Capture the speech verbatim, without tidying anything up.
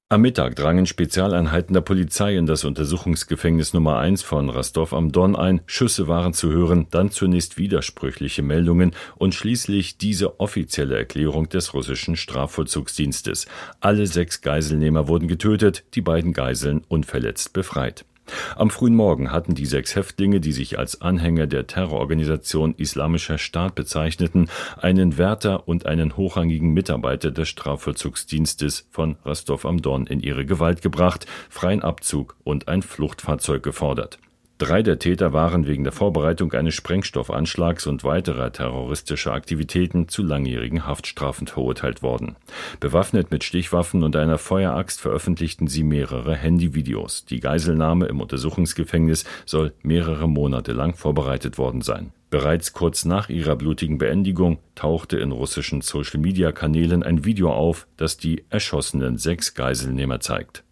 Am Mittag drangen Spezialeinheiten der Polizei in das Untersuchungsgefängnis Nummer eins von Rostov am Don ein. Schüsse waren zu hören, dann zunächst widersprüchliche Meldungen und schließlich diese offizielle Erklärung des russischen Strafvollzugsdienstes. Alle sechs Geiselnehmer wurden getötet, die beiden Geiseln unverletzt befreit. Am frühen Morgen hatten die sechs Häftlinge, die sich als Anhänger der Terrororganisation Islamischer Staat bezeichneten, einen Wärter und einen hochrangigen Mitarbeiter des Strafvollzugsdienstes von Rostov am Don in ihre Gewalt gebracht, freien Abzug und ein Fluchtfahrzeug gefordert. Drei der Täter waren wegen der Vorbereitung eines Sprengstoffanschlags und weiterer terroristischer Aktivitäten zu langjährigen Haftstrafen verurteilt worden. Bewaffnet mit Stichwaffen und einer Feueraxt veröffentlichten sie mehrere Handyvideos. Die Geiselnahme im Untersuchungsgefängnis soll mehrere Monate lang vorbereitet worden sein. Bereits kurz nach ihrer blutigen Beendigung tauchte in russischen Social-Media-Kanälen ein Video auf, das die erschossenen sechs Geiselnehmer zeigt.